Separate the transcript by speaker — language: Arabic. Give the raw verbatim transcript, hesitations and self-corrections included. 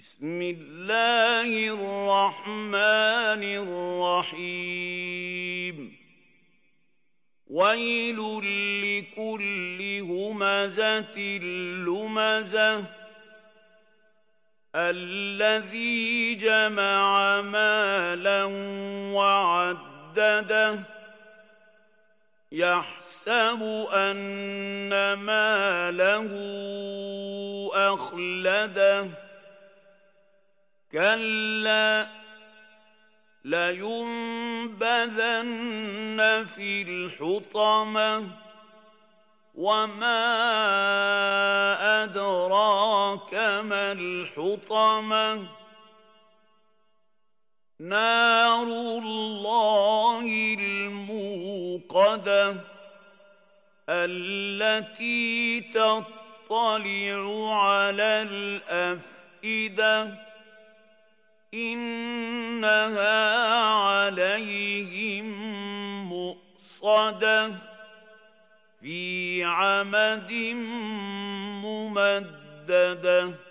Speaker 1: بسم الله الرحمن الرحيم ويل لكل همزة لمزة الذي جمع مالا وعدده يحسب أن ماله أخلده كلا لينبذن في الحطمة وما أدراك ما الحطمة نار الله الموقدة التي تطلع على الأفئدة إنها عليهم مؤصدة في عمد ممددة